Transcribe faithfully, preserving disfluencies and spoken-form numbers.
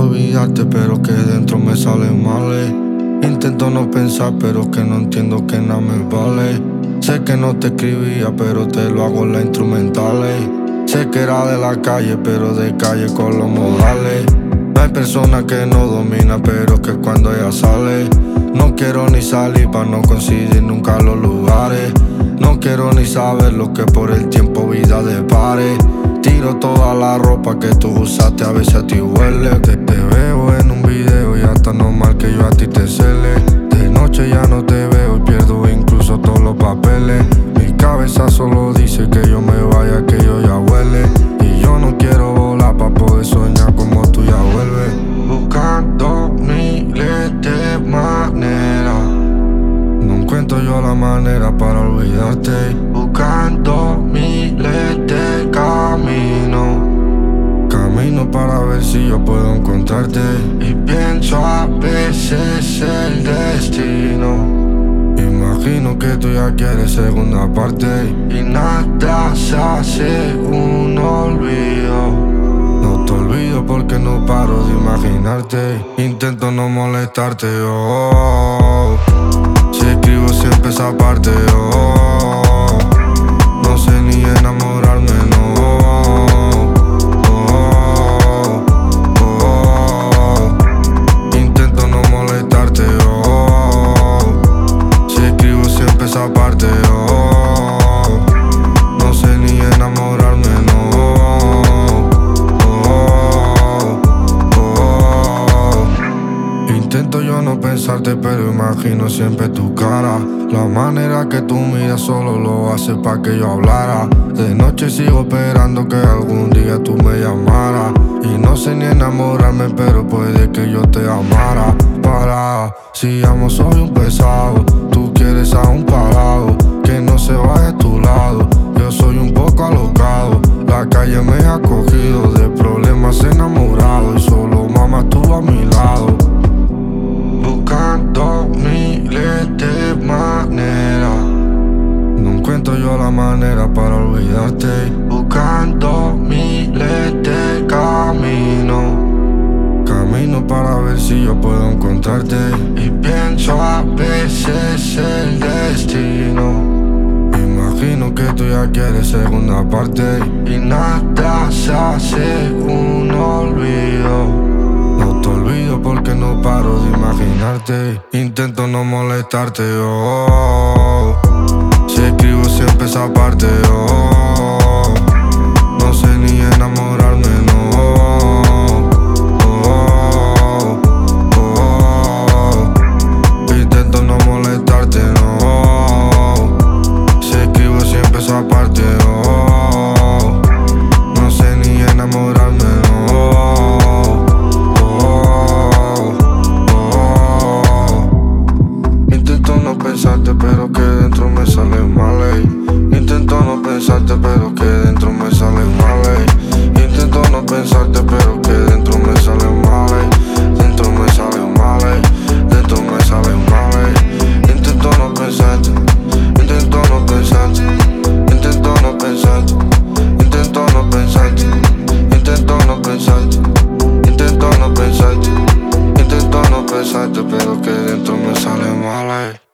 olvidarte, pero que dentro me sale mal. eh. Intento no pensar, pero que no entiendo que nada me vale. Sé que no te escribía, pero te lo hago en la instrumental. eh. Sé que era de la calle, pero de calle con los modales. No hay persona que no domina, pero que cuando ella sale, no quiero ni salir para no coincidir nunca los lugares. No quiero ni saber lo que por el tiempo vida depare. Tiro toda la ropa que tú usaste, a veces a ti huele. Te, te veo en un video y hasta normal que yo a ti te cele. De noche ya no te veo y pierdo incluso todos los papeles. Mi cabeza solo dice que yo me vaya, que yo ya huele. Y yo no quiero volar pa' poder soñar como tú ya vuelves. Buscando miles de maneras, no encuentro yo la manera para olvidarte. Buscando miles de caminos, camino para ver si yo puedo encontrarte. Y pienso a veces el destino. Imagino que tú ya quieres segunda parte y nada se hace un olvido. No te olvido porque no paro de imaginarte. Intento no molestarte, oh. Si escribo siempre esa parte, oh. No sé ni enamorarme, no. Oh, oh, oh. Intento no molestarte, oh. Si escribo siempre esa parte, oh. No sé ni enamorarme, no. Oh, oh, oh. Intento yo no pensarte, pero imagino siempre tu cara. La manera que tú miras solo lo hace pa' que yo hablara. De noche sigo esperando que algún día tú me llamaras. Y no sé ni enamorarme, pero puede que yo te amara. Para, si amo soy un pesado, tú quieres a un parado, que no se vaya a tu lado. Yo soy un poco alocado, la calle me ha cogido, de problemas enamorado y solo mamá estuvo a mi lado. Buscando miles de maneras, no encuentro yo la manera para olvidarte. Buscando miles de caminos, camino para ver si yo puedo encontrarte. Y pienso a veces el destino. Imagino que tú ya quieres segunda parte y nada se hace un olvido. No te olvido porque no paro de imaginarte. Intento no molestarte, oh. Si escribo siempre esa parte, oh. No sé ni enamorarme, no. Oh, oh, oh. Intento no molestarte, no. Si escribo siempre esa parte, oh. No sé ni enamorarme, no. Pensarte pero que dentro me sale mal, ey. Intento no pensarte pero que dentro me sale mal, ey. Intento no pensarte pero que dentro me sale mal, ey. Dentro me sale mal, ey. Dentro me sale mal, ey. Intento no pensarte, intento no pensarte, intento no pensarte, intento no pensarte, intento no pensarte, intento no pensarte, intento no pensarte pero que dentro me sale mal, ey.